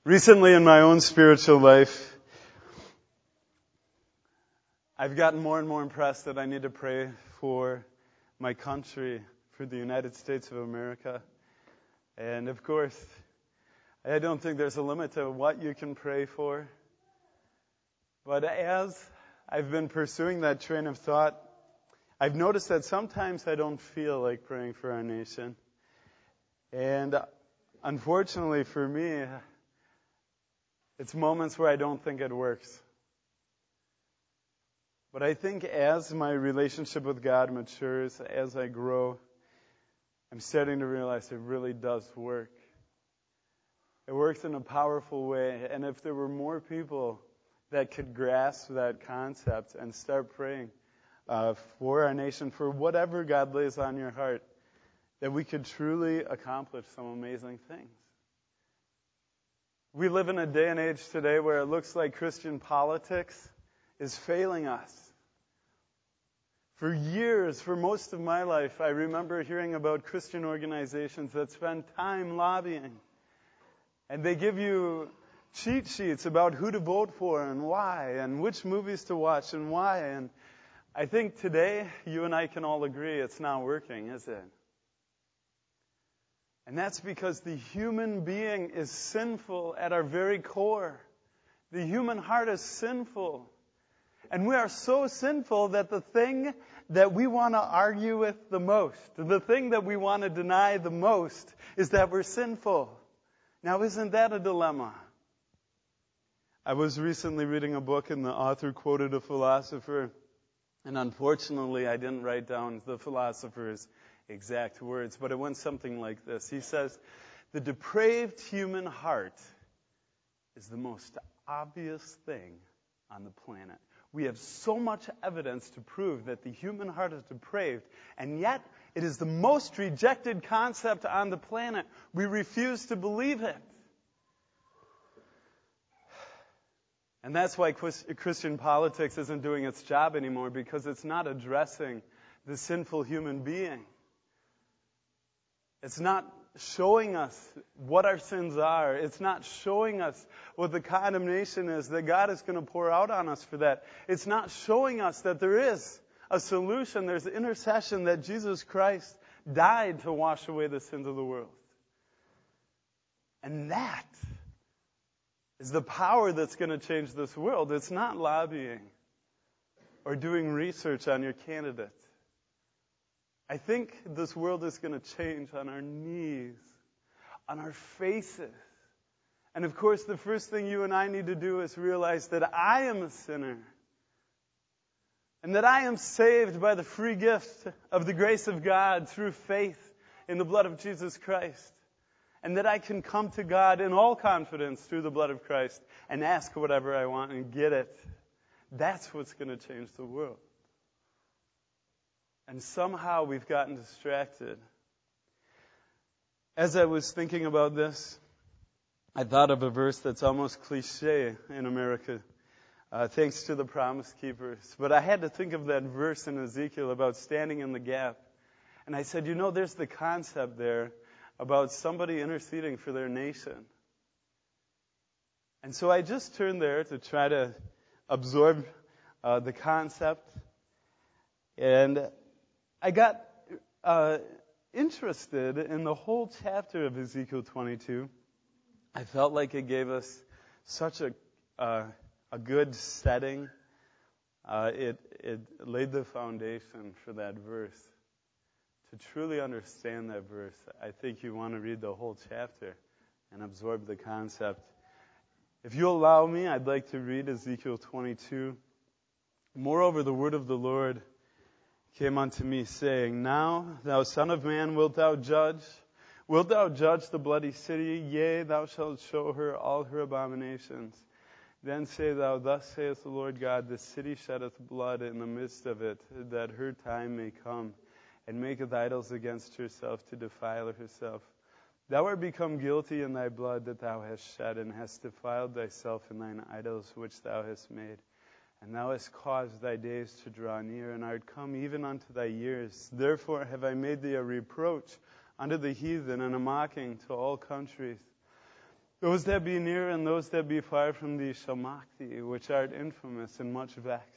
Recently in my own spiritual life, I've gotten more and more impressed that I need to pray for my country, for the United States of America. And of course, I don't think there's a limit to what you can pray for. But as I've been pursuing that train of thought, I've noticed that sometimes I don't feel like praying for our nation. And unfortunately for me, it's moments where I don't think it works. But I think as my relationship with God matures, as I grow, I'm starting to realize it really does work. It works in a powerful way. And if there were more people that could grasp that concept and start praying for our nation, for whatever God lays on your heart, that we could truly accomplish some amazing things. We live in a day and age today where it looks like Christian politics is failing us. For years, for most of my life, I remember hearing about Christian organizations that spend time lobbying. And they give you cheat sheets about who to vote for and why, and which movies to watch and why. And I think today, you and I can all agree it's not working, is it? And that's because the human being is sinful at our very core. The human heart is sinful. And we are so sinful that the thing that we want to argue with the most, the thing that we want to deny the most, is that we're sinful. Now, isn't that a dilemma? I was recently reading a book and the author quoted a philosopher. And unfortunately, I didn't write down the philosopher's exact words, but it went something like this. He says, the depraved human heart is the most obvious thing on the planet. We have so much evidence to prove that the human heart is depraved, and yet it is the most rejected concept on the planet. We refuse to believe it. And that's why Christian politics isn't doing its job anymore, because it's not addressing the sinful human being. It's not showing us what our sins are. It's not showing us what the condemnation is that God is going to pour out on us for that. It's not showing us that there is a solution. There's intercession, that Jesus Christ died to wash away the sins of the world. And that is the power that's going to change this world. It's not lobbying or doing research on your candidate. I think this world is going to change on our knees, on our faces. And of course, the first thing you and I need to do is realize that I am a sinner. And that I am saved by the free gift of the grace of God through faith in the blood of Jesus Christ. And that I can come to God in all confidence through the blood of Christ and ask whatever I want and get it. That's what's going to change the world. And somehow we've gotten distracted. As I was thinking about this, I thought of a verse that's almost cliche in America, thanks to the Promise Keepers. But I had to think of that verse in Ezekiel about standing in the gap. And I said, there's the concept there about somebody interceding for their nation. And so I just turned there to try to absorb the concept. And I got interested in the whole chapter of Ezekiel 22. I felt like it gave us such a good setting. It laid the foundation for that verse. To truly understand that verse, I think you want to read the whole chapter and absorb the concept. If you'll allow me, I'd like to read Ezekiel 22. Moreover, the word of the Lord came unto me, saying, Now, thou son of man, wilt thou judge? Wilt thou judge the bloody city? Yea, thou shalt show her all her abominations. Then say thou, Thus saith the Lord God, the city sheddeth blood in the midst of it, that her time may come, and maketh idols against herself to defile herself. Thou art become guilty in thy blood that thou hast shed, and hast defiled thyself in thine idols which thou hast made. And thou hast caused thy days to draw near, and art come even unto thy years. Therefore have I made thee a reproach unto the heathen, and a mocking to all countries. Those that be near and those that be far from thee shall mock thee, which art infamous and much vexed.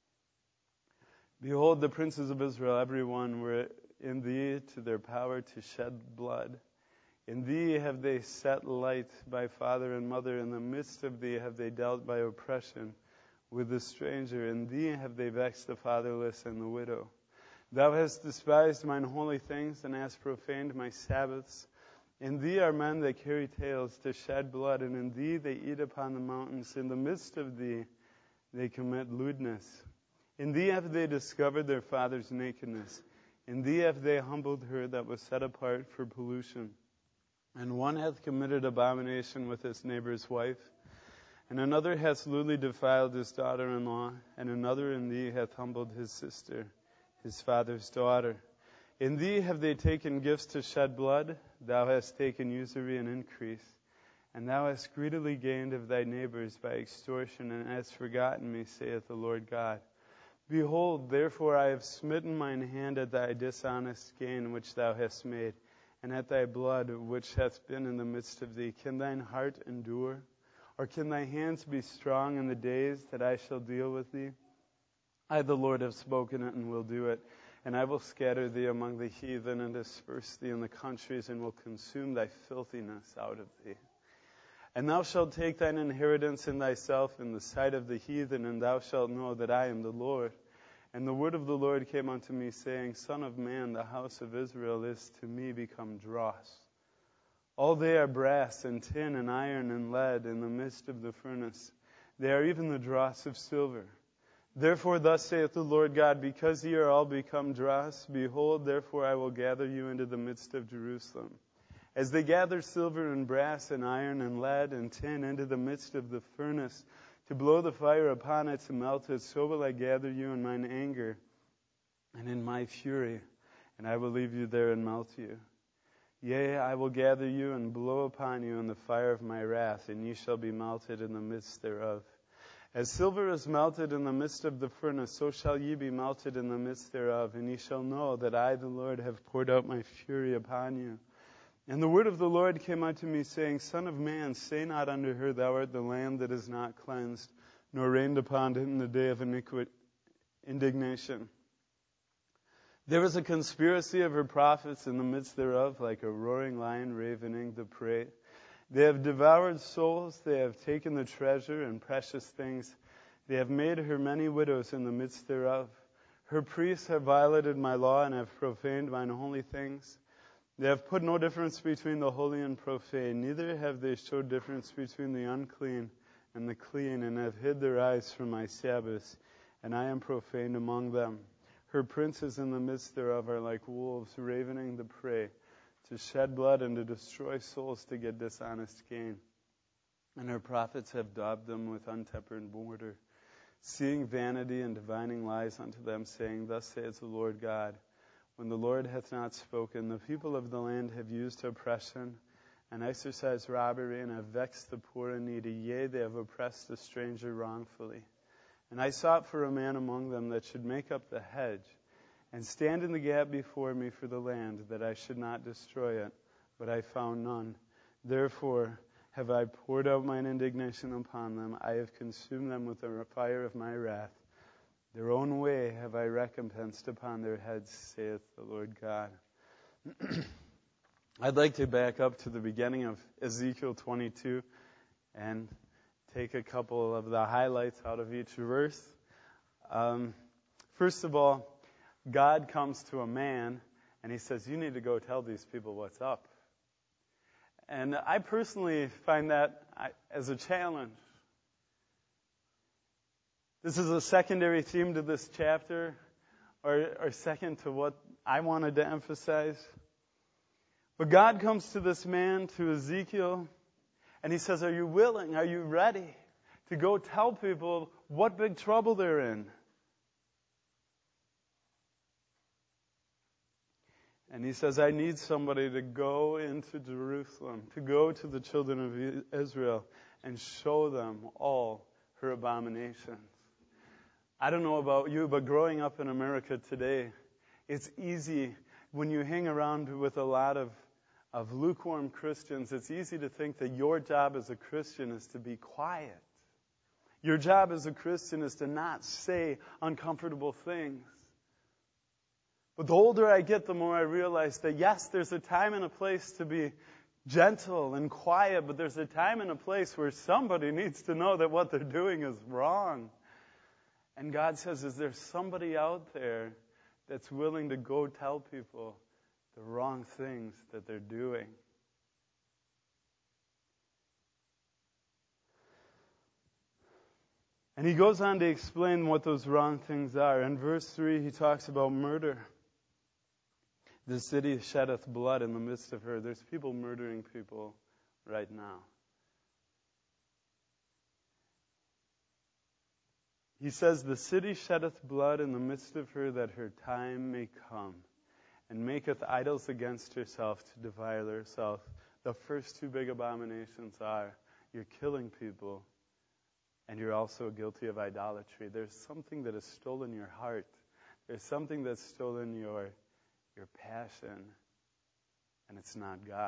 Behold, the princes of Israel, every one, were in thee to their power to shed blood. In thee have they set light by father and mother. In the midst of thee have they dealt by oppression with the stranger. In thee have they vexed the fatherless and the widow. Thou hast despised mine holy things, and hast profaned my Sabbaths. In thee are men that carry tales to shed blood, and in thee they eat upon the mountains. In the midst of thee they commit lewdness. In thee have they discovered their father's nakedness. In thee have they humbled her that was set apart for pollution. And one hath committed abomination with his neighbor's wife, and another hath lewdly defiled his daughter-in-law, and another in thee hath humbled his sister, his father's daughter. In thee have they taken gifts to shed blood. Thou hast taken usury and increase. And thou hast greedily gained of thy neighbors by extortion, and hast forgotten me, saith the Lord God. Behold, therefore I have smitten mine hand at thy dishonest gain which thou hast made, and at thy blood which hath been in the midst of thee. Can thine heart endure? Or can thy hands be strong in the days that I shall deal with thee? I, the Lord, have spoken it and will do it. And I will scatter thee among the heathen, and disperse thee in the countries, and will consume thy filthiness out of thee. And thou shalt take thine inheritance in thyself in the sight of the heathen, and thou shalt know that I am the Lord. And the word of the Lord came unto me, saying, Son of man, the house of Israel is to me become dross. All they are brass and tin and iron and lead in the midst of the furnace. They are even the dross of silver. Therefore thus saith the Lord God, because ye are all become dross, behold, therefore I will gather you into the midst of Jerusalem. As they gather silver and brass and iron and lead and tin into the midst of the furnace, to blow the fire upon it to melt it, so will I gather you in mine anger and in my fury, and I will leave you there and melt you. Yea, I will gather you and blow upon you in the fire of my wrath, and ye shall be melted in the midst thereof. As silver is melted in the midst of the furnace, so shall ye be melted in the midst thereof, and ye shall know that I, the Lord, have poured out my fury upon you. And the word of the Lord came unto me, saying, Son of man, say not unto her, Thou art the land that is not cleansed, nor rained upon it in the day of indignation. There was a conspiracy of her prophets in the midst thereof, like a roaring lion ravening the prey. They have devoured souls, they have taken the treasure and precious things. They have made her many widows in the midst thereof. Her priests have violated my law and have profaned mine holy things. They have put no difference between the holy and profane, neither have they showed difference between the unclean and the clean, and have hid their eyes from my Sabbaths, and I am profaned among them. Her princes in the midst thereof are like wolves ravening the prey, to shed blood and to destroy souls to get dishonest gain. And her prophets have daubed them with untempered mortar, seeing vanity and divining lies unto them, saying, Thus saith the Lord God, when the Lord hath not spoken, the people of the land have used oppression and exercised robbery, and have vexed the poor and needy. Yea, they have oppressed the stranger wrongfully. And I sought for a man among them that should make up the hedge, and stand in the gap before me for the land, that I should not destroy it. But I found none. Therefore have I poured out mine indignation upon them. I have consumed them with the fire of my wrath. Their own way have I recompensed upon their heads, saith the Lord God. I'd like to back up to the beginning of Ezekiel 22 and take a couple of the highlights out of each verse. First of all, God comes to a man and he says, you need to go tell these people what's up. And I personally find that as a challenge. This is a secondary theme to this chapter, or second to what I wanted to emphasize. But God comes to this man, to Ezekiel, and he says, are you willing, are you ready to go tell people what big trouble they're in? And he says, I need somebody to go into Jerusalem, to go to the children of Israel and show them all her abominations. I don't know about you, but growing up in America today, it's easy when you hang around with a lot of of lukewarm Christians, it's easy to think that your job as a Christian is to be quiet. Your job as a Christian is to not say uncomfortable things. But the older I get, the more I realize that yes, there's a time and a place to be gentle and quiet, but there's a time and a place where somebody needs to know that what they're doing is wrong. And God says, is there somebody out there that's willing to go tell people the wrong things that they're doing? And he goes on to explain what those wrong things are. In verse 3, he talks about murder. The city sheddeth blood in the midst of her. There's people murdering people right now. He says, the city sheddeth blood in the midst of her, that her time may come, and maketh idols against herself to defile herself. The first two big abominations are, you're killing people, and you're also guilty of idolatry. There's something that has stolen your heart. There's something that's stolen your passion, and it's not God.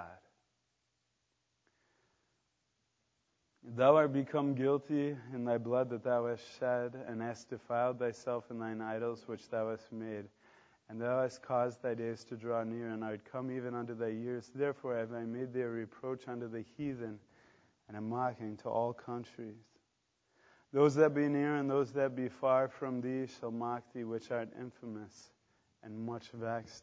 Thou art become guilty in thy blood that thou hast shed, and hast defiled thyself in thine idols which thou hast made. And thou hast caused thy days to draw near, and art come even unto thy years. Therefore have I made thee a reproach unto the heathen, and a mocking to all countries. Those that be near and those that be far from thee shall mock thee, which art infamous and much vexed.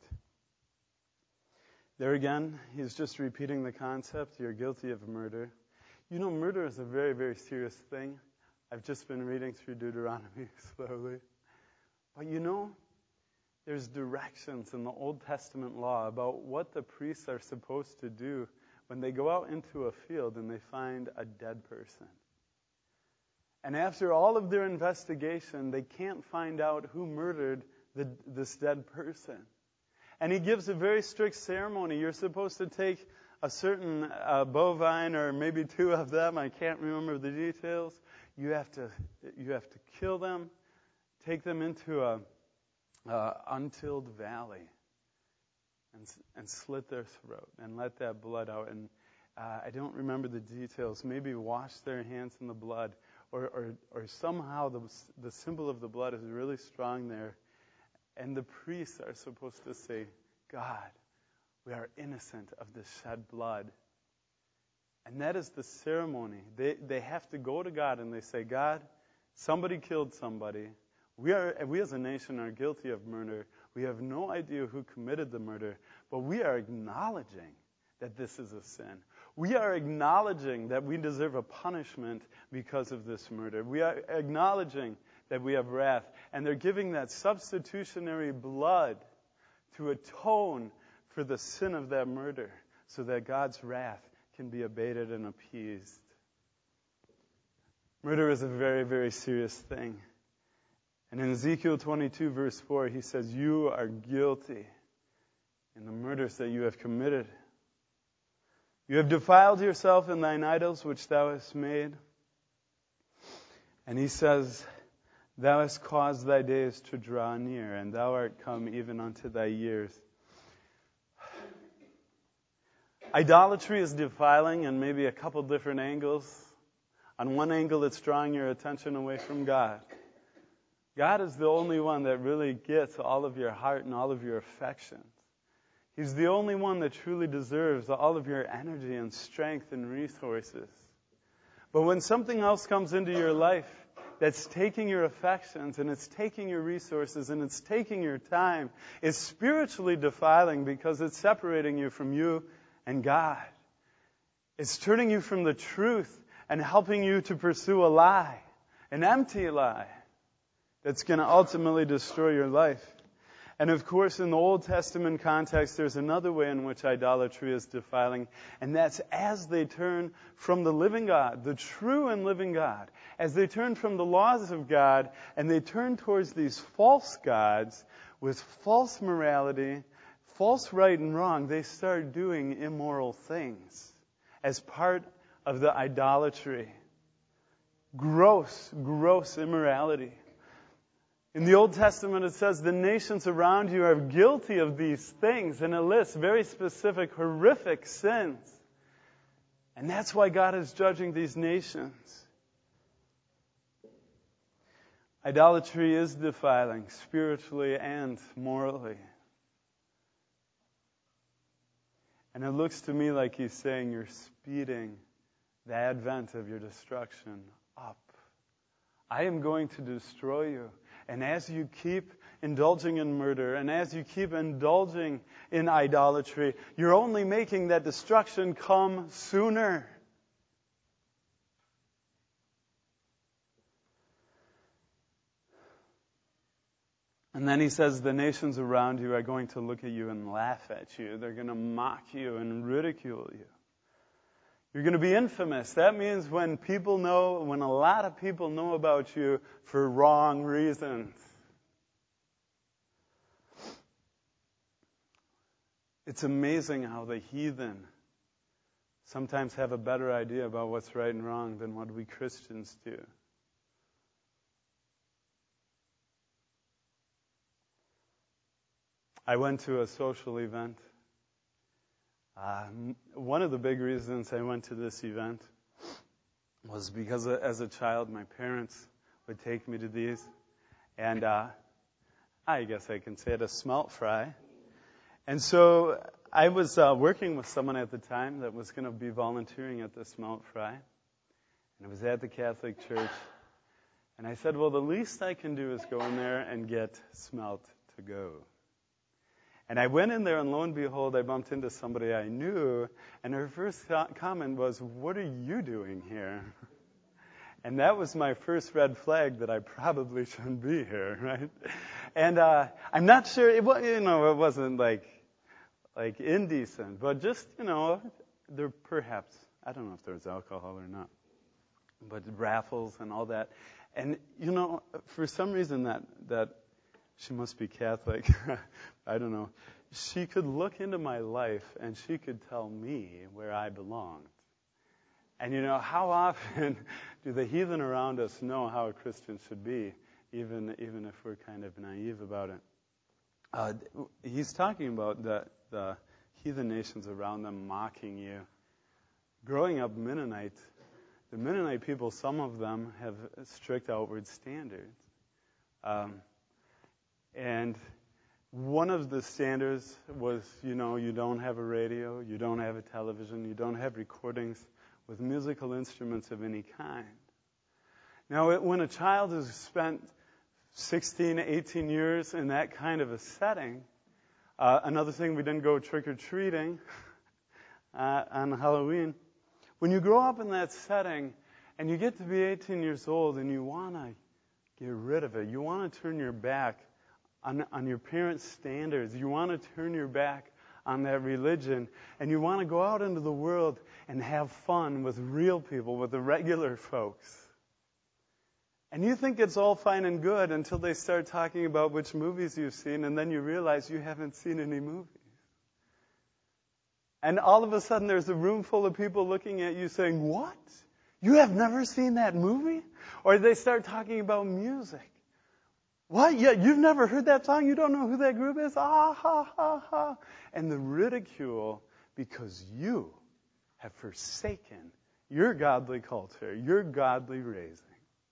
There again, he's just repeating the concept. You're guilty of murder. You know, murder is a very, very serious thing. I've just been reading through Deuteronomy slowly. But you know, there's directions in the Old Testament law about what the priests are supposed to do when they go out into a field and they find a dead person. And after all of their investigation, they can't find out who murdered this dead person. And he gives a very strict ceremony. You're supposed to take a certain bovine, or maybe two of them. I can't remember the details. You have to kill them, take them into a untilled valley, and slit their throat and let that blood out. And I don't remember the details. Maybe wash their hands in the blood, or somehow the symbol of the blood is really strong there. And the priests are supposed to say, God, we are innocent of this shed blood. And that is the ceremony. They have to go to God and they say, God, somebody killed somebody. We as a nation are guilty of murder. We have no idea who committed the murder, but we are acknowledging that this is a sin. We are acknowledging that we deserve a punishment because of this murder. We are acknowledging that we have wrath. And they're giving that substitutionary blood to atone for the sin of that murder so that God's wrath can be abated and appeased. Murder is a very, very serious thing. And in Ezekiel 22, verse 4, he says, you are guilty in the murders that you have committed. You have defiled yourself in thine idols which thou hast made. And he says, thou hast caused thy days to draw near, and thou art come even unto thy years. Idolatry is defiling in maybe a couple different angles. On one angle, it's drawing your attention away from God. God is the only one that really gets all of your heart and all of your affections. He's the only one that truly deserves all of your energy and strength and resources. But when something else comes into your life that's taking your affections and it's taking your resources and it's taking your time, it's spiritually defiling because it's separating you from you and God. It's turning you from the truth and helping you to pursue a lie, an empty lie that's going to ultimately destroy your life. And of course, in the Old Testament context, there's another way in which idolatry is defiling, and that's as they turn from the living God, the true and living God, as they turn from the laws of God, and they turn towards these false gods with false morality, false right and wrong, they start doing immoral things as part of the idolatry. Gross immorality. In the Old Testament, it says the nations around you are guilty of these things, and it lists very specific, horrific sins. And that's why God is judging these nations. Idolatry is defiling, spiritually and morally. And it looks to me like he's saying you're speeding the advent of your destruction up. I am going to destroy you. And as you keep indulging in murder, and as you keep indulging in idolatry, you're only making that destruction come sooner. And then he says the nations around you are going to look at you and laugh at you. They're going to mock you and ridicule you. You're going to be infamous. That means when a lot of people know about you for wrong reasons. It's amazing how the heathen sometimes have a better idea about what's right and wrong than what we Christians do. I went to a social event. One of the big reasons I went to this event was because as a child, my parents would take me to these. And I guess I can say it, a smelt fry. And so I was working with someone at the time that was going to be volunteering at the smelt fry. And it was at the Catholic Church. And I said, well, the least I can do is go in there and get smelt to go. And I went in there, and lo and behold, I bumped into somebody I knew, and her first comment was, "What are you doing here?" And that was my first red flag that I probably shouldn't be here, right? And I'm not sure, it wasn't like indecent, but just, there perhaps, I don't know if there was alcohol or not, but raffles and all that. And, for some reason that she must be Catholic. I don't know. She could look into my life and she could tell me where I belonged. And how often do the heathen around us know how a Christian should be, even if we're kind of naive about it? He's talking about the heathen nations around them mocking you. Growing up Mennonite, the Mennonite people, some of them have strict outward standards. And one of the standards was, you don't have a radio, you don't have a television, you don't have recordings with musical instruments of any kind. Now, when a child has spent 16, 18 years in that kind of a setting, another thing, we didn't go trick-or-treating on Halloween. When you grow up in that setting and you get to be 18 years old and you want to get rid of it, you want to turn your back on your parents' standards. You want to turn your back on that religion, and you want to go out into the world and have fun with real people, with the regular folks. And you think it's all fine and good until they start talking about which movies you've seen, and then you realize you haven't seen any movies. And all of a sudden there's a room full of people looking at you saying, "What? You have never seen that movie?" Or they start talking about music. "What? Yeah, you've never heard that song? You don't know who that group is? Ah, ha, ha, ha." And the ridicule because you have forsaken your godly culture, your godly raising.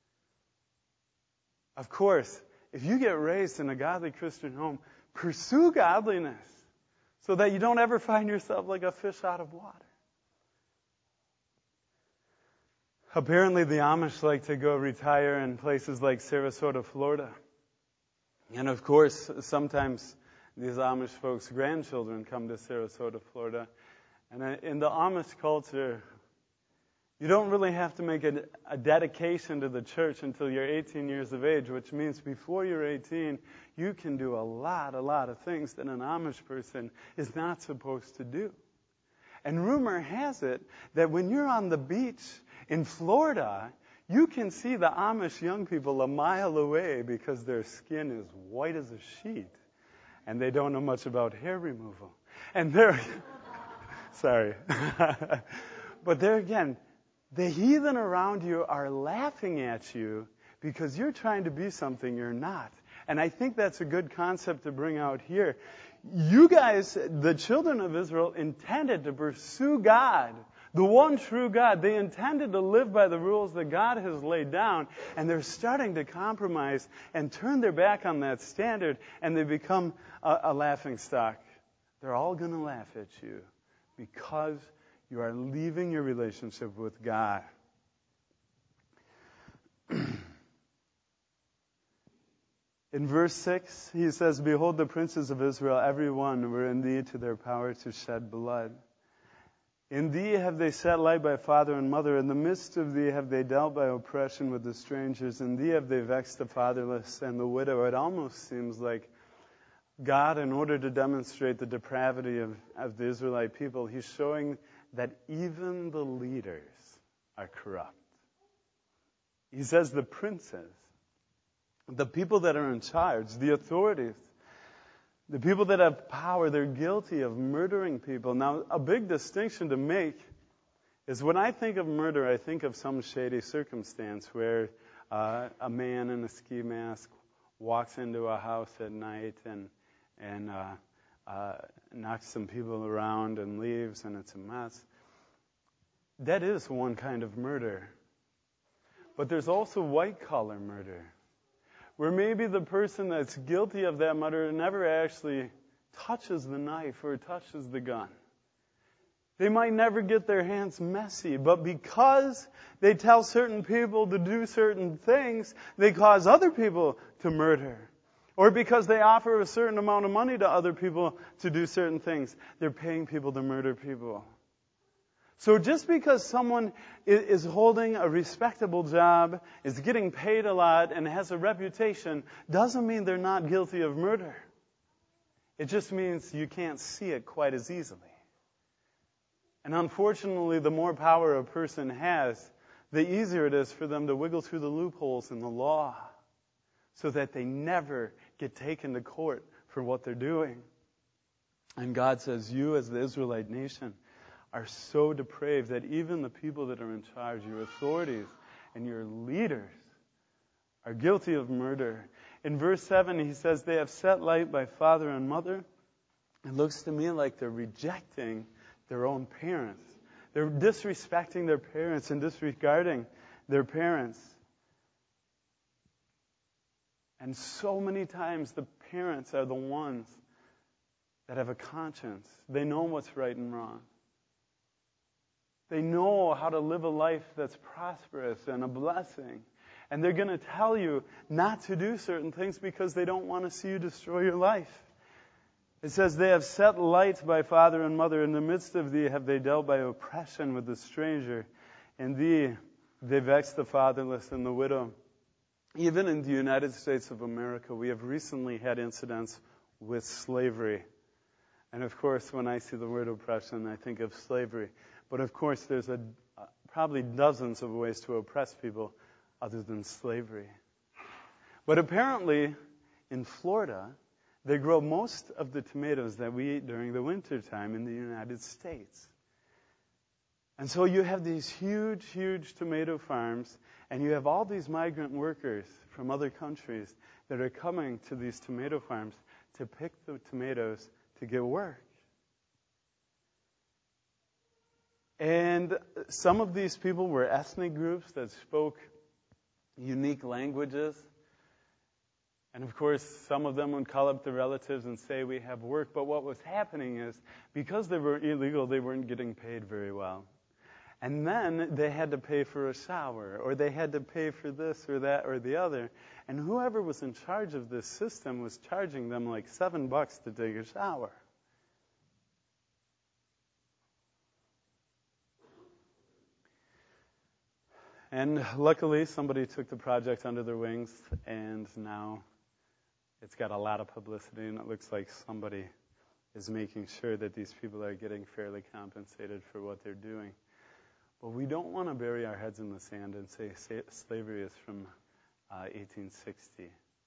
Of course, if you get raised in a godly Christian home, pursue godliness so that you don't ever find yourself like a fish out of water. Apparently, the Amish like to go retire in places like Sarasota, Florida. And of course, sometimes these Amish folks' grandchildren come to Sarasota, Florida. And in the Amish culture, you don't really have to make a dedication to the church until you're 18 years of age, which means before you're 18, you can do a lot of things that an Amish person is not supposed to do. And rumor has it that when you're on the beach in Florida, you can see the Amish young people a mile away because their skin is white as a sheet. And they don't know much about hair removal. And sorry. But there again, the heathen around you are laughing at you because you're trying to be something you're not. And I think that's a good concept to bring out here. You guys, the children of Israel, intended to pursue God, the one true God. They intended to live by the rules that God has laid down, and they're starting to compromise and turn their back on that standard, and they become a laughing stock. They're all going to laugh at you because you are leaving your relationship with God. In verse 6, he says, "Behold, the princes of Israel, every one, were indeed to their power to shed blood. In thee have they set light by father and mother. In the midst of thee have they dealt by oppression with the strangers. In thee have they vexed the fatherless and the widow." It almost seems like God, in order to demonstrate the depravity of the Israelite people, he's showing that even the leaders are corrupt. He says the princes, the people that are in charge, the authorities, the people that have power, they're guilty of murdering people. Now, a big distinction to make is when I think of murder, I think of some shady circumstance where a man in a ski mask walks into a house at night and knocks some people around and leaves, and it's a mess. That is one kind of murder. But there's also white-collar murder, where maybe the person that's guilty of that murder never actually touches the knife or touches the gun. They might never get their hands messy, but because they tell certain people to do certain things, they cause other people to murder. Or because they offer a certain amount of money to other people to do certain things, they're paying people to murder people. So just because someone is holding a respectable job, is getting paid a lot, and has a reputation, doesn't mean they're not guilty of murder. It just means you can't see it quite as easily. And unfortunately, the more power a person has, the easier it is for them to wiggle through the loopholes in the law so that they never get taken to court for what they're doing. And God says, you as the Israelite nation are so depraved that even the people that are in charge, your authorities and your leaders, are guilty of murder. In verse 7, he says, they have set light by father and mother. It looks to me like they're rejecting their own parents. They're disrespecting their parents and disregarding their parents. And so many times the parents are the ones that have a conscience. They know what's right and wrong. They know how to live a life that's prosperous and a blessing. And they're going to tell you not to do certain things because they don't want to see you destroy your life. It says, they have set light by father and mother. In the midst of thee have they dealt by oppression with the stranger. In thee they vex the fatherless and the widow. Even in the United States of America, we have recently had incidents with slavery. And of course, when I see the word oppression, I think of slavery. But of course, there's probably dozens of ways to oppress people other than slavery. But apparently, in Florida, they grow most of the tomatoes that we eat during the winter time in the United States. And so you have these huge, huge tomato farms, and you have all these migrant workers from other countries that are coming to these tomato farms to pick the tomatoes to get work. And some of these people were ethnic groups that spoke unique languages. And of course, some of them would call up their relatives and say, we have work. But what was happening is, because they were illegal, they weren't getting paid very well. And then they had to pay for a shower, or they had to pay for this or that or the other. And whoever was in charge of this system was charging them like $7 to take a shower. And luckily, somebody took the project under their wings, and now it's got a lot of publicity, and it looks like somebody is making sure that these people are getting fairly compensated for what they're doing. But we don't want to bury our heads in the sand and say slavery is from 1860.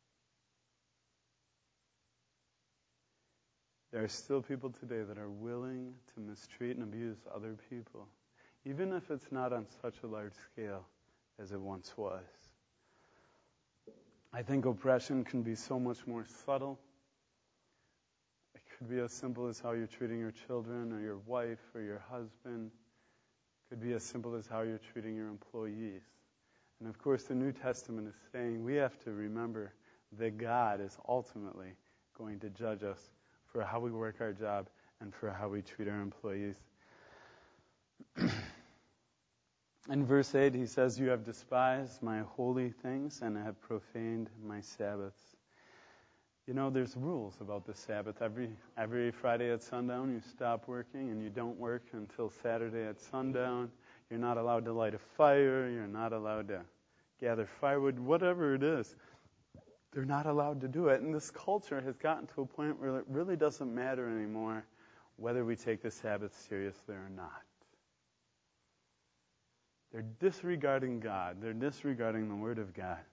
There are still people today that are willing to mistreat and abuse other people, even if it's not on such a large scale as it once was. I think oppression can be so much more subtle. It could be as simple as how you're treating your children or your wife or your husband. It could be as simple as how you're treating your employees. And of course, the New Testament is saying we have to remember that God is ultimately going to judge us for how we work our job and for how we treat our employees. In verse 8, he says, "You have despised my holy things and have profaned my Sabbaths." You know, there's rules about the Sabbath. Every Friday at sundown, you stop working and you don't work until Saturday at sundown. You're not allowed to light a fire. You're not allowed to gather firewood, whatever it is. They're not allowed to do it. And this culture has gotten to a point where it really doesn't matter anymore whether we take the Sabbath seriously or not. They're disregarding God. They're disregarding the Word of God.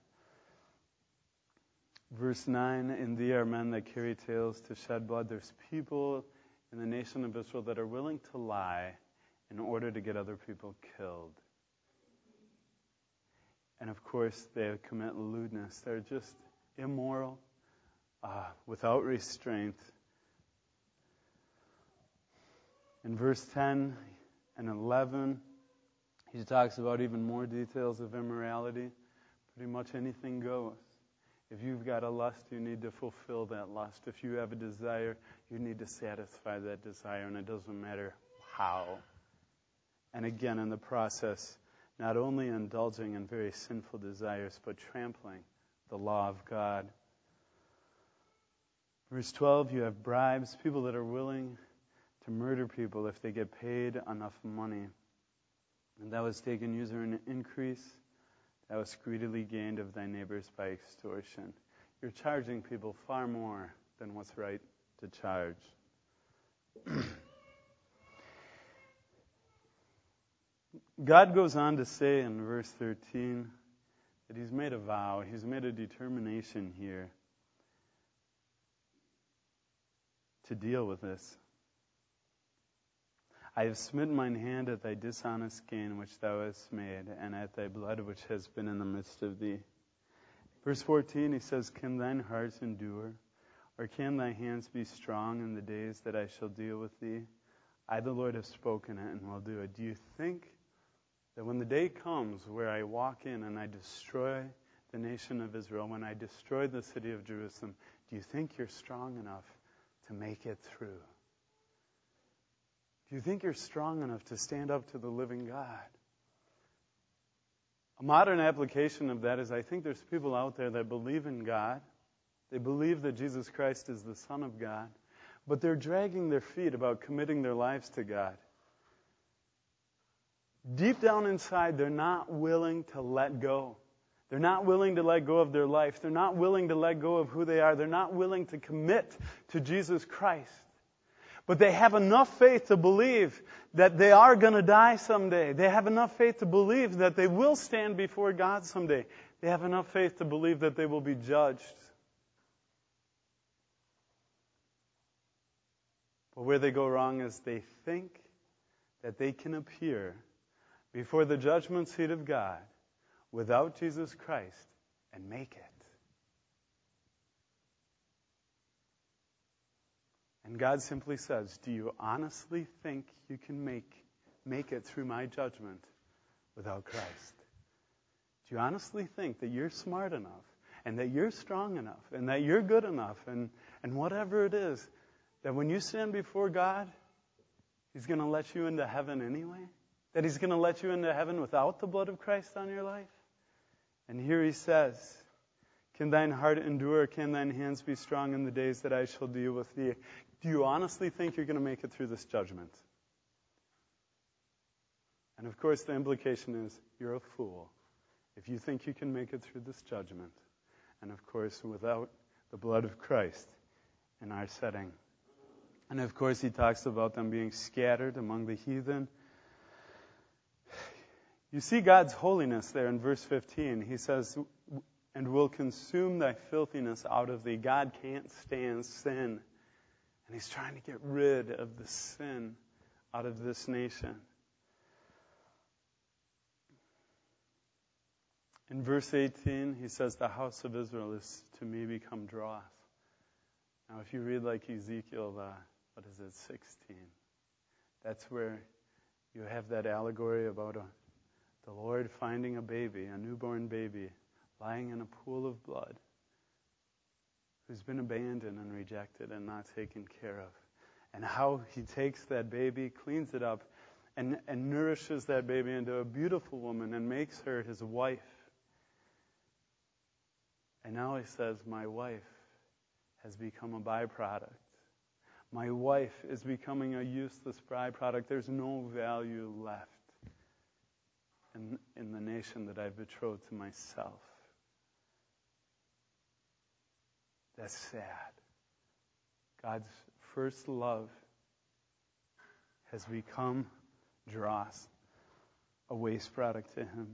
Verse 9, "In thee are men that carry tales to shed blood." There's people in the nation of Israel that are willing to lie in order to get other people killed. And of course, they commit lewdness. They're just immoral, without restraint. In verse 10 and 11, he talks about even more details of immorality. Pretty much anything goes. If you've got a lust, you need to fulfill that lust. If you have a desire, you need to satisfy that desire, and it doesn't matter how. And again, in the process, not only indulging in very sinful desires, but trampling the law of God. Verse 12, you have bribes, people that are willing to murder people if they get paid enough money. And thou hast taken user in increase, thou hast greedily gained of thy neighbors by extortion. You're charging people far more than what's right to charge. God goes on to say in verse 13 that He's made a vow, He's made a determination here to deal with this. "I have smitten mine hand at thy dishonest gain which thou hast made, and at thy blood which has been in the midst of thee." Verse 14, he says, "Can thine heart endure, or can thy hands be strong in the days that I shall deal with thee? I, the Lord, have spoken it and will do it." Do you think that when the day comes where I walk in and I destroy the nation of Israel, when I destroy the city of Jerusalem, do you think you're strong enough to make it through? Do you think you're strong enough to stand up to the living God? A modern application of that is I think there's people out there that believe in God. They believe that Jesus Christ is the Son of God, but they're dragging their feet about committing their lives to God. Deep down inside, they're not willing to let go. They're not willing to let go of their life. They're not willing to let go of who they are. They're not willing to commit to Jesus Christ. But they have enough faith to believe that they are going to die someday. They have enough faith to believe that they will stand before God someday. They have enough faith to believe that they will be judged. But where they go wrong is they think that they can appear before the judgment seat of God without Jesus Christ and make it. And God simply says, do you honestly think you can make it through my judgment without Christ? Do you honestly think that you're smart enough and that you're strong enough and that you're good enough and whatever it is, that when you stand before God, He's going to let you into heaven anyway? That He's going to let you into heaven without the blood of Christ on your life? And here He says, "Can thine heart endure? Can thine hands be strong in the days that I shall deal with thee?" Do you honestly think you're going to make it through this judgment? And of course, the implication is you're a fool if you think you can make it through this judgment. And of course, without the blood of Christ in our setting. And of course, He talks about them being scattered among the heathen. You see God's holiness there in verse 15. He says, "And will consume thy filthiness out of thee." God can't stand sin. And He's trying to get rid of the sin out of this nation. In verse 18, he says, the house of Israel is to me become dross. Now, if you read like Ezekiel, 16, that's where you have that allegory about the Lord finding a baby, a newborn baby, lying in a pool of blood, who's been abandoned and rejected and not taken care of. And how he takes that baby, cleans it up, and nourishes that baby into a beautiful woman and makes her his wife. And now he says, my wife has become a byproduct. My wife is becoming a useless byproduct. There's no value left in the nation that I've betrothed to myself. That's sad. God's first love has become dross, a waste product to him.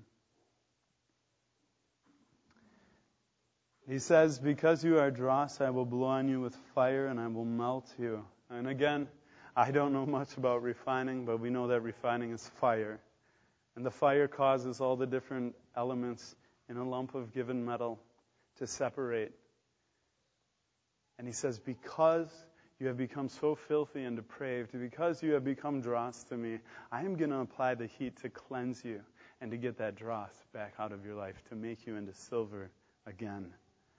He says, because you are dross, I will blow on you with fire and I will melt you. And again, I don't know much about refining, but we know that refining is fire. And the fire causes all the different elements in a lump of given metal to separate. And he says, because you have become so filthy and depraved, because you have become dross to me, I am going to apply the heat to cleanse you and to get that dross back out of your life, to make you into silver again.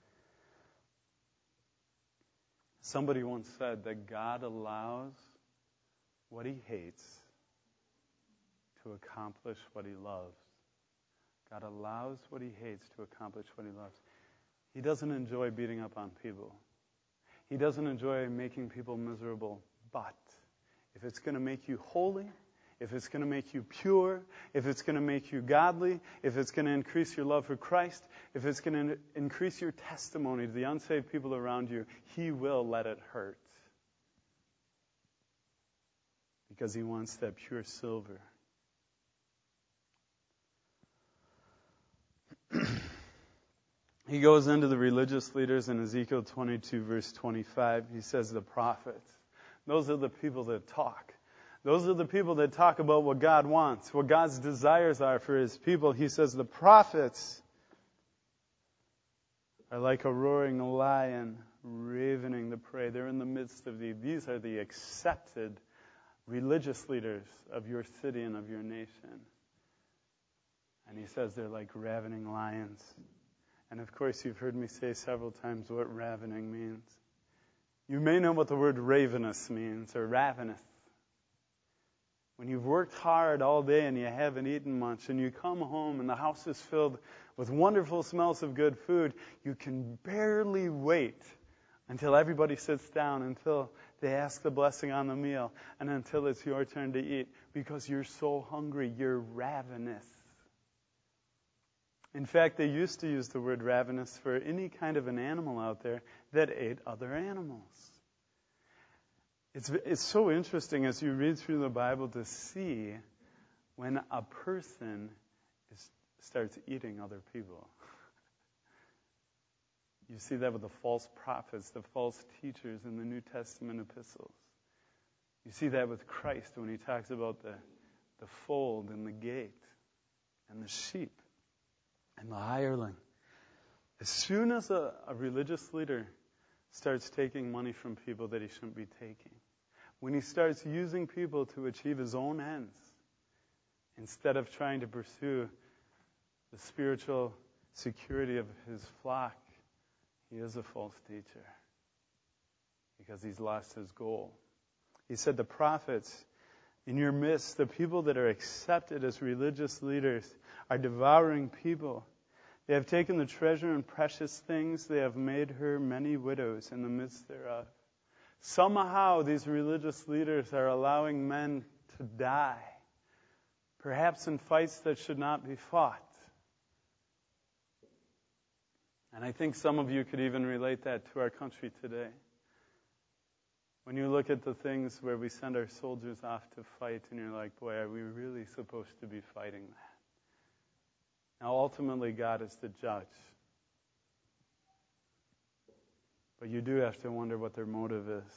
Somebody once said that God allows what he hates to accomplish what he loves. God allows what he hates to accomplish what he loves. He doesn't enjoy beating up on people. He doesn't enjoy making people miserable. But if it's going to make you holy, if it's going to make you pure, if it's going to make you godly, if it's going to increase your love for Christ, if it's going to increase your testimony to the unsaved people around you, he will let it hurt. Because he wants that pure silver. He goes into the religious leaders in Ezekiel 22, verse 25. He says the prophets. Those are the people that talk. Those are the people that talk about what God wants, what God's desires are for his people. He says the prophets are like a roaring lion, ravening the prey. They're in the midst of these are the accepted religious leaders of your city and of your nation. And he says they're like ravening lions. And of course, you've heard me say several times what ravening means. You may know what the word ravenous means, or ravenous. When you've worked hard all day and you haven't eaten much, and you come home and the house is filled with wonderful smells of good food, you can barely wait until everybody sits down, until they ask the blessing on the meal, and until it's your turn to eat, because you're so hungry, you're ravenous. In fact, they used to use the word ravenous for any kind of an animal out there that ate other animals. It's so interesting as you read through the Bible to see when a person starts eating other people. You see that with the false prophets, the false teachers in the New Testament epistles. You see that with Christ when he talks about the fold and the gate and the sheep and the hireling. As soon as a religious leader starts taking money from people that he shouldn't be taking, when he starts using people to achieve his own ends, instead of trying to pursue the spiritual security of his flock, he is a false teacher because he's lost his goal. He said the prophets in your midst, the people that are accepted as religious leaders, are devouring people. They have taken the treasure and precious things. They have made her many widows in the midst thereof. Somehow these religious leaders are allowing men to die, perhaps in fights that should not be fought. And I think some of you could even relate that to our country today. When you look at the things where we send our soldiers off to fight, and you're like, boy, are we really supposed to be fighting that? Now, ultimately, God is the judge. But you do have to wonder what their motive is.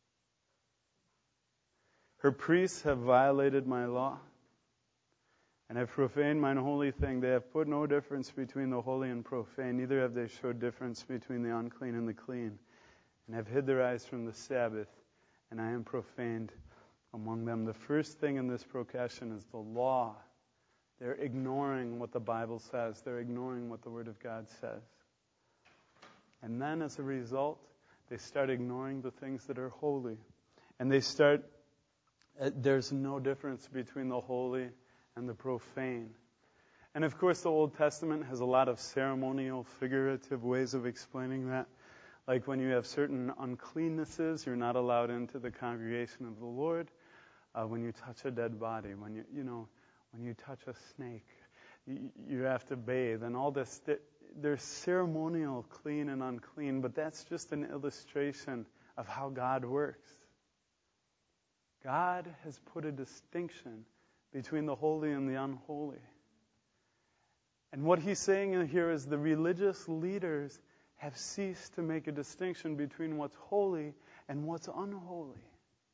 Her priests have violated my law, and have profaned mine holy thing. They have put no difference between the holy and profane, neither have they showed difference between the unclean and the clean, and have hid their eyes from the Sabbath, and I am profaned among them. The first thing in this procession is the law. They're ignoring what the Bible says. They're ignoring what the Word of God says. And then as a result, they start ignoring the things that are holy. And there's no difference between the holy and the profane. And of course, the Old Testament has a lot of ceremonial, figurative ways of explaining that. Like when you have certain uncleannesses, you're not allowed into the congregation of the Lord. When you touch a dead body, when you touch a snake, you have to bathe, and all this. There's ceremonial clean and unclean, but that's just an illustration of how God works. God has put a distinction between the holy and the unholy. And what he's saying here is the religious leaders have ceased to make a distinction between what's holy and what's unholy.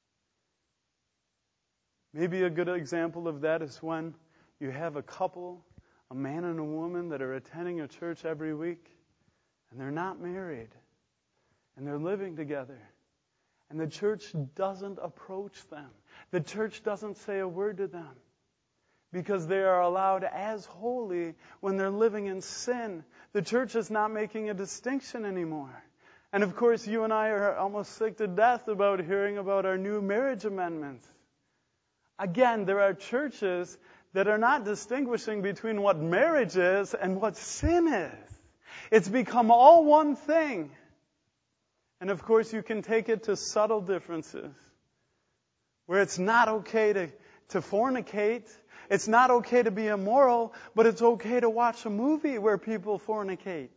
Maybe a good example of that is when you have a couple, a man and a woman, that are attending a church every week, and they're not married, and they're living together, and the church doesn't approach them. The church doesn't say a word to them, because they are allowed as holy when they're living in sin. The church is not making a distinction anymore. And of course, you and I are almost sick to death about hearing about our new marriage amendments. Again, there are churches that are not distinguishing between what marriage is and what sin is. It's become all one thing. And of course, you can take it to subtle differences, where it's not okay to fornicate. It's not okay to be immoral, but it's okay to watch a movie where people fornicate.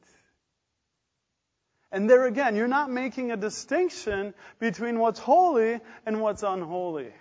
And there again, you're not making a distinction between what's holy and what's unholy.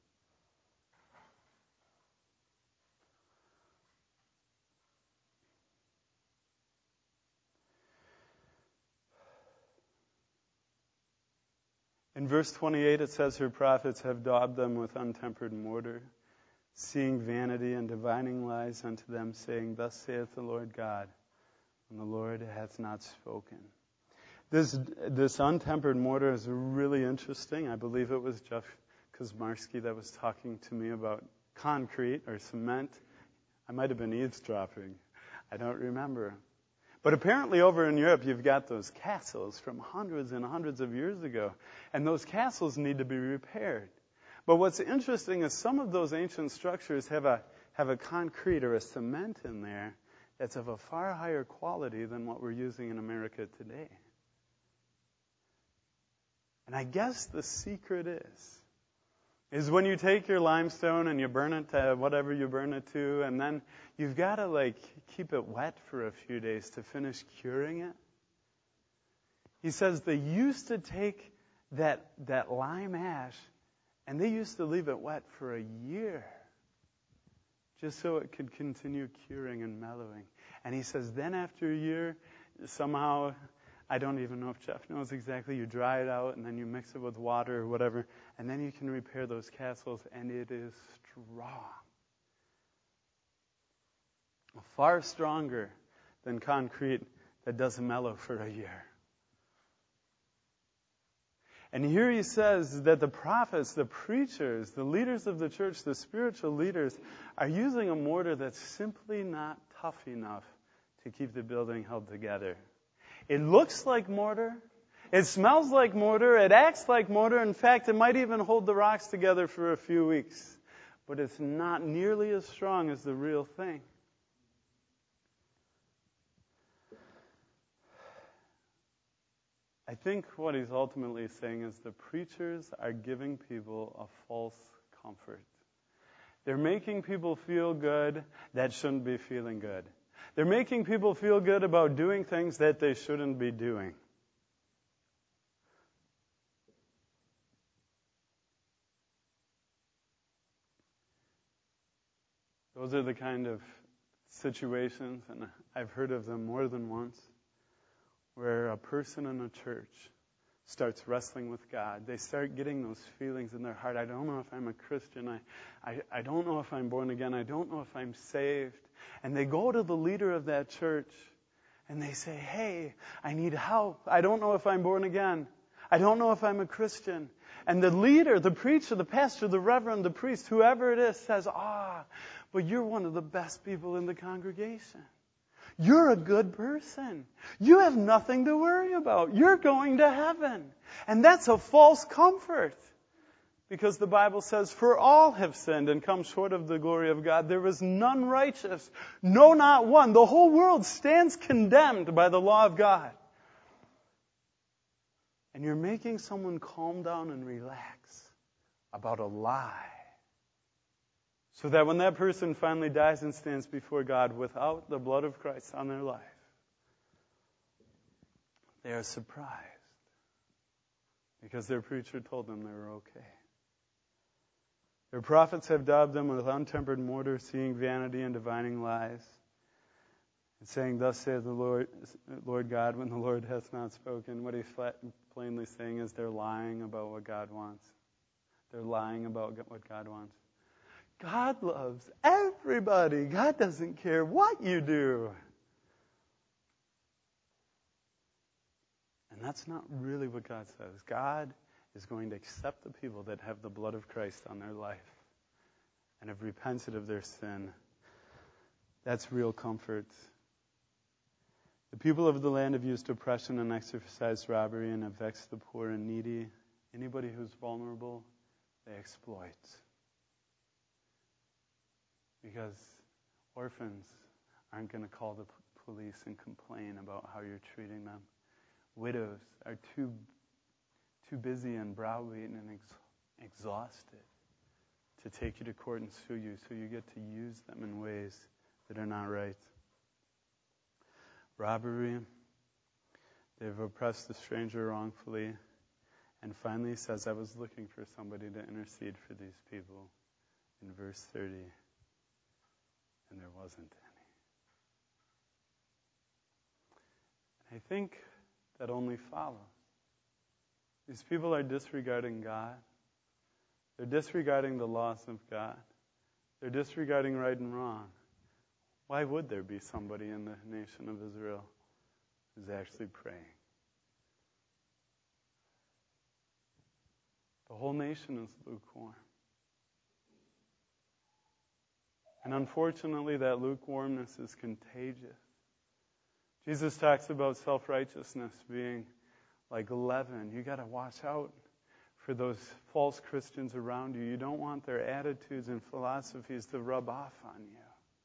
In verse 28, it says, her prophets have daubed them with untempered mortar, seeing vanity and divining lies unto them, saying, thus saith the Lord God, and the Lord hath not spoken. This untempered mortar is really interesting. I believe it was Jeff Kosmarski that was talking to me about concrete or cement. I might have been eavesdropping. I don't remember. But apparently over in Europe, you've got those castles from hundreds and hundreds of years ago. And those castles need to be repaired. But what's interesting is some of those ancient structures have a concrete or a cement in there that's of a far higher quality than what we're using in America today. And I guess the secret is when you take your limestone and you burn it to whatever you burn it to, and then you've got to keep it wet for a few days to finish curing it. He says they used to take that lime ash and they used to leave it wet for a year just so it could continue curing and mellowing. And he says then after a year, somehow, I don't even know if Jeff knows exactly, you dry it out and then you mix it with water or whatever, and then you can repair those castles, and it is strong. Far stronger than concrete that doesn't mellow for a year. And here he says that the prophets, the preachers, the leaders of the church, the spiritual leaders, are using a mortar that's simply not tough enough to keep the building held together. It looks like mortar. It smells like mortar. It acts like mortar. In fact, it might even hold the rocks together for a few weeks. But it's not nearly as strong as the real thing. I think what he's ultimately saying is the preachers are giving people a false comfort. They're making people feel good that shouldn't be feeling good. They're making people feel good about doing things that they shouldn't be doing. Those are the kind of situations, and I've heard of them more than once, where a person in a church starts wrestling with God. They start getting those feelings in their heart. I don't know if I'm a Christian. I don't know if I'm born again. I don't know if I'm saved. And they go to the leader of that church and they say, hey, I need help. I don't know if I'm born again. I don't know if I'm a Christian. And the leader, the preacher, the pastor, the reverend, the priest, whoever it is, says, but you're one of the best people in the congregation. You're a good person. You have nothing to worry about. You're going to heaven. And that's a false comfort. Because the Bible says, for all have sinned and come short of the glory of God. There is none righteous. No, not one. The whole world stands condemned by the law of God. And you're making someone calm down and relax about a lie. So that when that person finally dies and stands before God without the blood of Christ on their life, they are surprised because their preacher told them they were okay. Their prophets have daubed them with untempered mortar, seeing vanity and divining lies, and saying, thus saith the Lord God, when the Lord hath not spoken. What he's plainly saying is they're lying about what God wants. They're lying about what God wants. God loves everybody. God doesn't care what you do. And that's not really what God says. God is going to accept the people that have the blood of Christ on their life and have repented of their sin. That's real comfort. The people of the land have used oppression and exercised robbery and have vexed the poor and needy. Anybody who's vulnerable, they exploit. Because orphans aren't going to call the police and complain about how you're treating them. Widows are too busy and browbeaten and exhausted to take you to court and sue you, so you get to use them in ways that are not right. Robbery, they've oppressed the stranger wrongfully. And finally he says, I was looking for somebody to intercede for these people in verse 30. And there wasn't any. I think that only follows. These people are disregarding God. They're disregarding the laws of God. They're disregarding right and wrong. Why would there be somebody in the nation of Israel who's actually praying? The whole nation is lukewarm. And unfortunately, that lukewarmness is contagious. Jesus talks about self-righteousness being like leaven. You got to watch out for those false Christians around you. You don't want their attitudes and philosophies to rub off on you.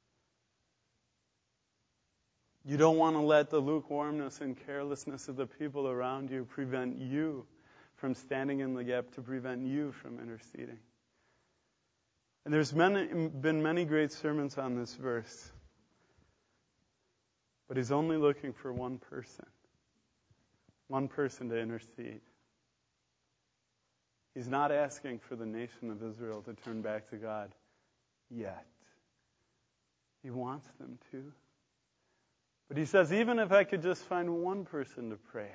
You don't want to let the lukewarmness and carelessness of the people around you prevent you from standing in the gap, to prevent you from interceding. And there's been many great sermons on this verse. But he's only looking for one person to intercede. He's not asking for the nation of Israel to turn back to God yet. He wants them to. But he says, even if I could just find one person to pray,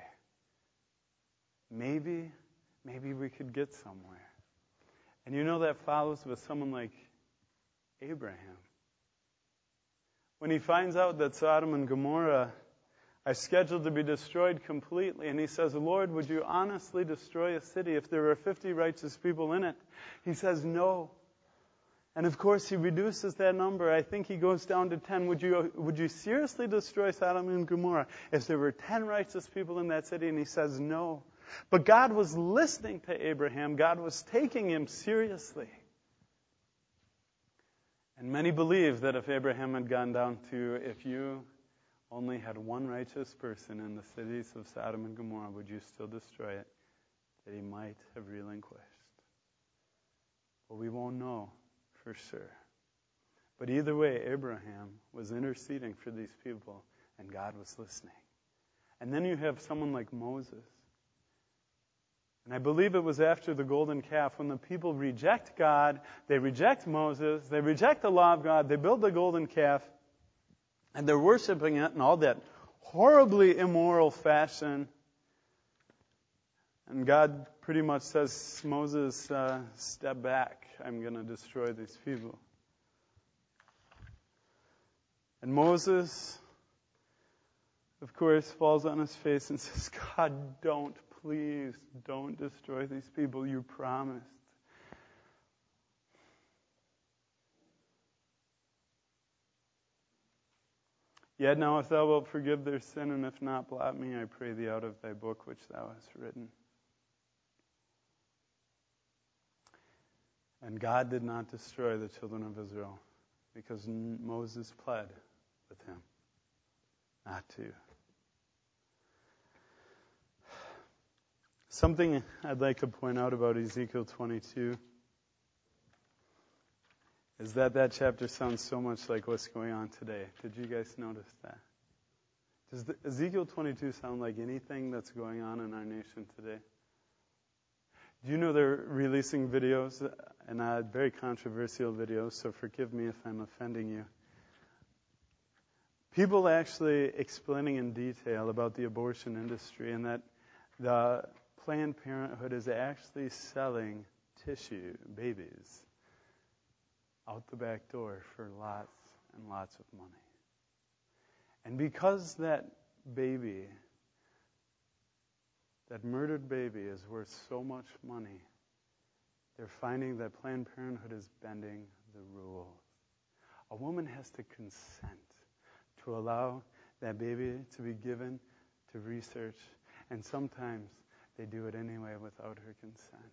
maybe we could get somewhere. And you know that follows with someone like Abraham. When he finds out that Sodom and Gomorrah are scheduled to be destroyed completely, and he says, Lord, would you honestly destroy a city if there were 50 righteous people in it? He says, no. And of course, he reduces that number. I think he goes down to 10. Would you seriously destroy Sodom and Gomorrah if there were 10 righteous people in that city? And he says, no. But God was listening to Abraham. God was taking him seriously. And many believe that if Abraham had gone down to, if you only had one righteous person in the cities of Sodom and Gomorrah, would you still destroy it? That he might have relinquished. But we won't know for sure. But either way, Abraham was interceding for these people, and God was listening. And then you have someone like Moses. And I believe it was after the golden calf, when the people reject God, they reject Moses, they reject the law of God, they build the golden calf, and they're worshiping it in all that horribly immoral fashion. And God pretty much says, Moses, step back. I'm going to destroy these people. And Moses, of course, falls on his face and says, God, please don't destroy these people. You promised. Yet now if thou wilt forgive their sin, and if not, blot me, I pray thee, out of thy book which thou hast written. And God did not destroy the children of Israel because Moses pled with him not to. Something I'd like to point out about Ezekiel 22 is that chapter sounds so much like what's going on today. Did you guys notice that? Does Ezekiel 22 sound like anything that's going on in our nation today? Do you know they're releasing videos, and very controversial videos, so forgive me if I'm offending you. People actually explaining in detail about the abortion industry and that the Planned Parenthood is actually selling tissue, babies, out the back door for lots and lots of money. And because that baby, that murdered baby, is worth so much money, they're finding that Planned Parenthood is bending the rules. A woman has to consent to allow that baby to be given to research, and sometimes they do it anyway without her consent.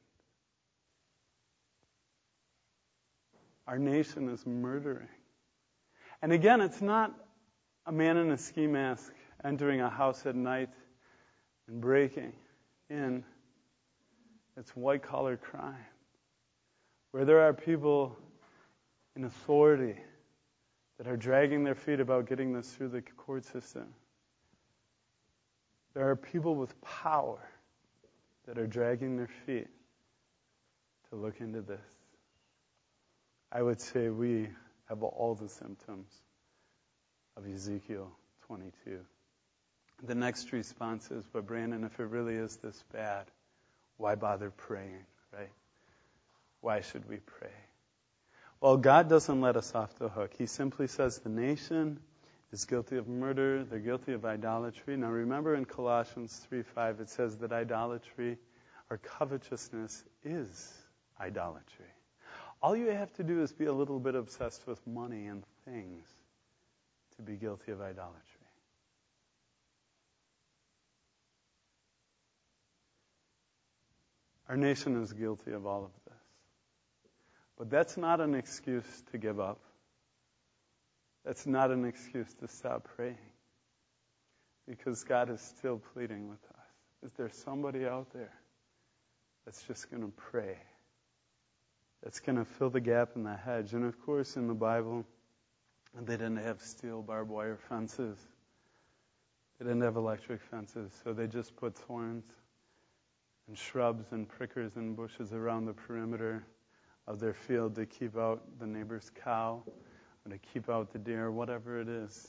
Our nation is murdering. And again, it's not a man in a ski mask entering a house at night and breaking in. It's white-collar crime, where there are people in authority that are dragging their feet about getting this through the court system. There are people with power that are dragging their feet to look into this. I would say we have all the symptoms of Ezekiel 22. The next response is, but Brandon, if it really is this bad, why bother praying, right? Why should we pray? Well, God doesn't let us off the hook. He simply says the nation is guilty of murder, they're guilty of idolatry. Now remember in Colossians 3:5 it says that idolatry or covetousness is idolatry. All you have to do is be a little bit obsessed with money and things to be guilty of idolatry. Our nation is guilty of all of this. But that's not an excuse to give up. That's not an excuse to stop praying. Because God is still pleading with us. Is there somebody out there that's just going to pray? That's going to fill the gap in the hedge. And of course, in the Bible, they didn't have steel barbed wire fences. They didn't have electric fences. So they just put thorns and shrubs and prickers and bushes around the perimeter of their field to keep out the neighbor's cow or to keep out the deer, whatever it is.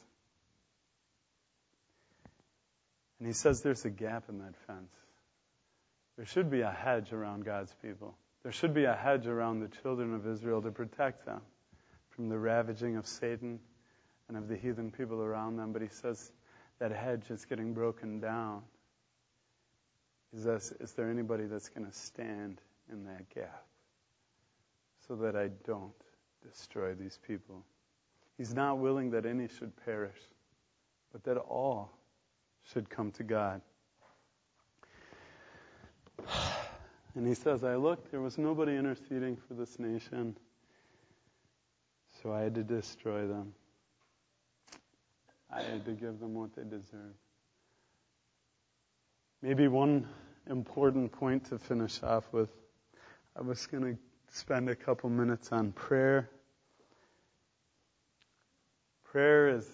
And he says there's a gap in that fence. There should be a hedge around God's people. There should be a hedge around the children of Israel to protect them from the ravaging of Satan and of the heathen people around them. But he says that hedge is getting broken down. He says, is there anybody that's going to stand in that gap so that I don't destroy these people? He's not willing that any should perish, but that all should come to God. And he says, I looked, there was nobody interceding for this nation, so I had to destroy them. I had to give them what they deserve. Maybe one important point to finish off with. I was going to spend a couple minutes on prayer. Prayer is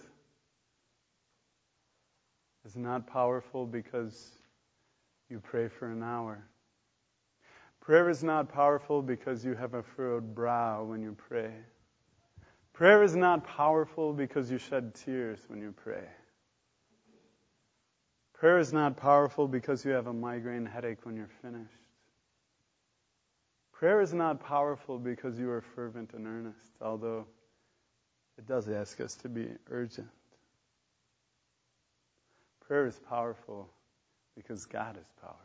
not powerful because you pray for an hour. Prayer is not powerful because you have a furrowed brow when you pray. Prayer is not powerful because you shed tears when you pray. Prayer is not powerful because you have a migraine headache when you're finished. Prayer is not powerful because you are fervent and earnest, although it does ask us to be urgent. Prayer is powerful because God is powerful.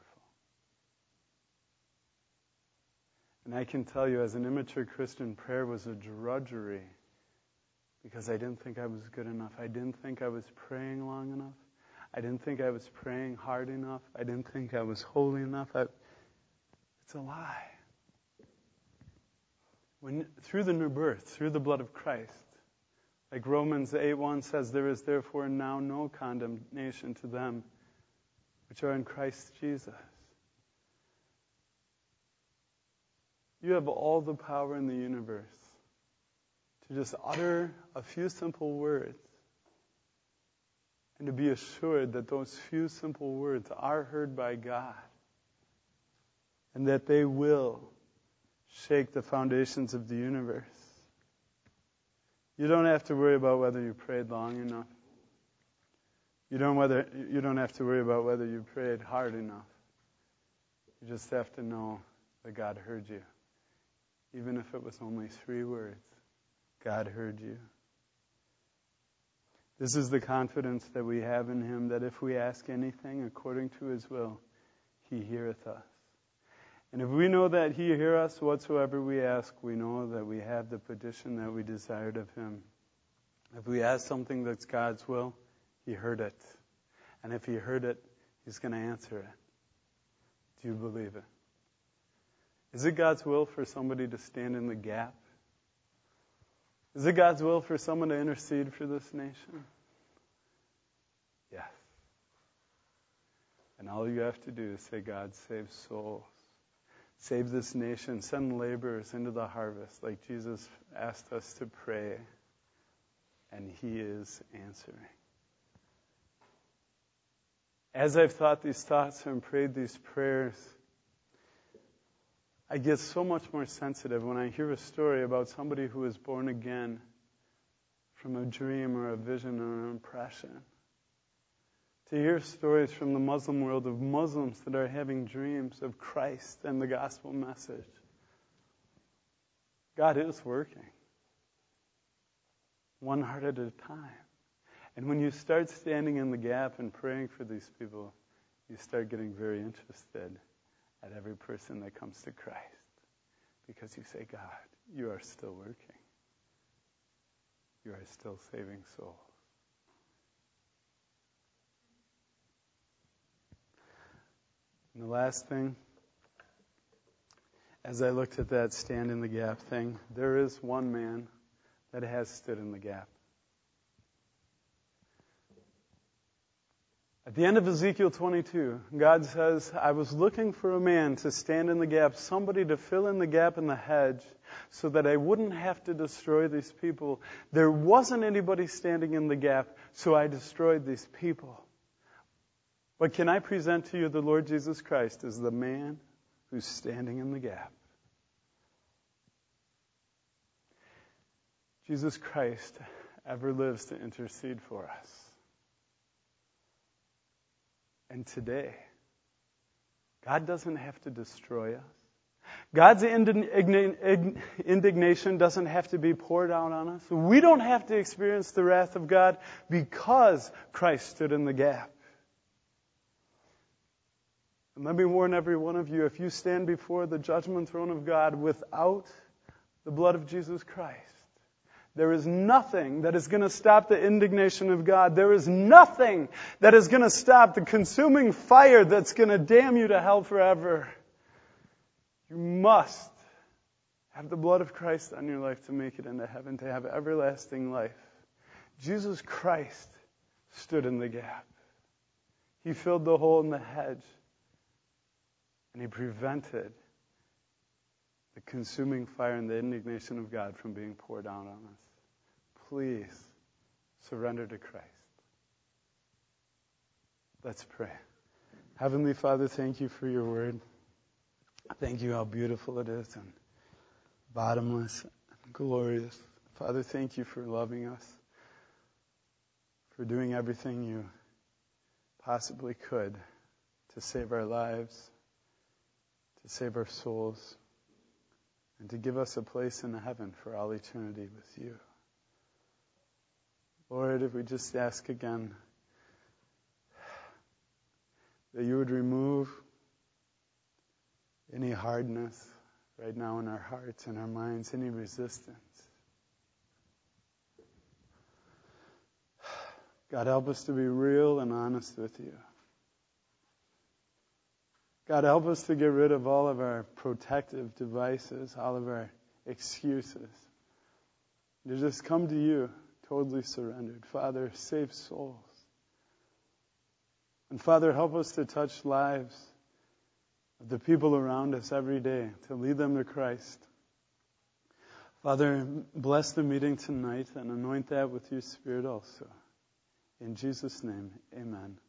And I can tell you, as an immature Christian, prayer was a drudgery because I didn't think I was good enough. I didn't think I was praying long enough. I didn't think I was praying hard enough. I didn't think I was holy enough. It's a lie. Through the new birth, through the blood of Christ, like Romans 8:1 says, there is therefore now no condemnation to them which are in Christ Jesus. You have all the power in the universe to just utter a few simple words and to be assured that those few simple words are heard by God and that they will shake the foundations of the universe. You don't have to worry about whether you prayed long enough. You don't have to worry about whether you prayed hard enough. You just have to know that God heard you. Even if it was only 3 words, God heard you. This is the confidence that we have in Him, that if we ask anything according to His will, He heareth us. And if we know that He heareth us whatsoever we ask, we know that we have the petition that we desired of Him. If we ask something that's God's will, He heard it. And if He heard it, He's going to answer it. Do you believe it? Is it God's will for somebody to stand in the gap? Is it God's will for someone to intercede for this nation? Yes. And all you have to do is say, God, save souls. Save this nation. Send laborers into the harvest like Jesus asked us to pray. And He is answering. As I've thought these thoughts and prayed these prayers, I get so much more sensitive when I hear a story about somebody who was born again from a dream or a vision or an impression. To hear stories from the Muslim world of Muslims that are having dreams of Christ and the gospel message. God is working. One heart at a time. And when you start standing in the gap and praying for these people, you start getting very interested at every person that comes to Christ. Because you say, God, you are still working. You are still saving souls. And the last thing, as I looked at that stand in the gap thing, there is one man that has stood in the gap. At the end of Ezekiel 22, God says, I was looking for a man to stand in the gap, somebody to fill in the gap in the hedge so that I wouldn't have to destroy these people. There wasn't anybody standing in the gap, so I destroyed these people. But can I present to you the Lord Jesus Christ as the man who's standing in the gap? Jesus Christ ever lives to intercede for us. And today, God doesn't have to destroy us. God's indignation doesn't have to be poured out on us. We don't have to experience the wrath of God because Christ stood in the gap. And let me warn every one of you, if you stand before the judgment throne of God without the blood of Jesus Christ, there is nothing that is going to stop the indignation of God. There is nothing that is going to stop the consuming fire that's going to damn you to hell forever. You must have the blood of Christ on your life to make it into heaven, to have everlasting life. Jesus Christ stood in the gap. He filled the hole in the hedge, and He prevented the consuming fire and the indignation of God from being poured out on us. Please surrender to Christ. Let's pray. Heavenly Father, thank you for your word. Thank you how beautiful it is and bottomless and glorious. Father, thank you for loving us, for doing everything you possibly could to save our lives, to save our souls, and to give us a place in heaven for all eternity with you. Lord, if we just ask again that you would remove any hardness right now in our hearts and our minds, any resistance. God, help us to be real and honest with you. God, help us to get rid of all of our protective devices, all of our excuses. To just come to you totally surrendered. Father, save souls. And Father, help us to touch lives of the people around us every day, to lead them to Christ. Father, bless the meeting tonight and anoint that with your Spirit also. In Jesus' name, amen.